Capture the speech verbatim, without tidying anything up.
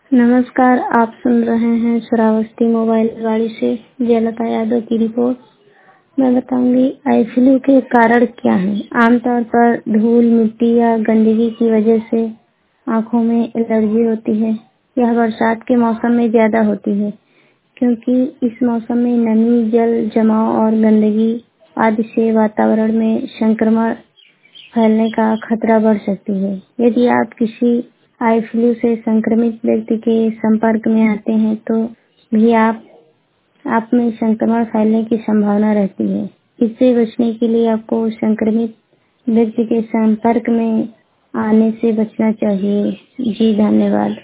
नमस्कार, आप सुन रहे हैं श्रावस्ती मोबाइल गाड़ी से जयलता यादव की रिपोर्ट। मैं बताऊंगी आई फ्लू के कारण क्या हैं। आमतौर पर धूल, मिट्टी या गंदगी की वजह से आंखों में एलर्जी होती है। यह बरसात के मौसम में ज्यादा होती है क्योंकि इस मौसम में नमी, जल जमाव और गंदगी आदि से वातावरण में संक्रमण फैलने का खतरा बढ़ सकती है। यदि आप किसी आई फ्लू से संक्रमित व्यक्ति के संपर्क में आते हैं तो भी आप आप में संक्रमण फैलने की संभावना रहती है। इससे बचने के लिए आपको संक्रमित व्यक्ति के संपर्क में आने से बचना चाहिए। जी धन्यवाद।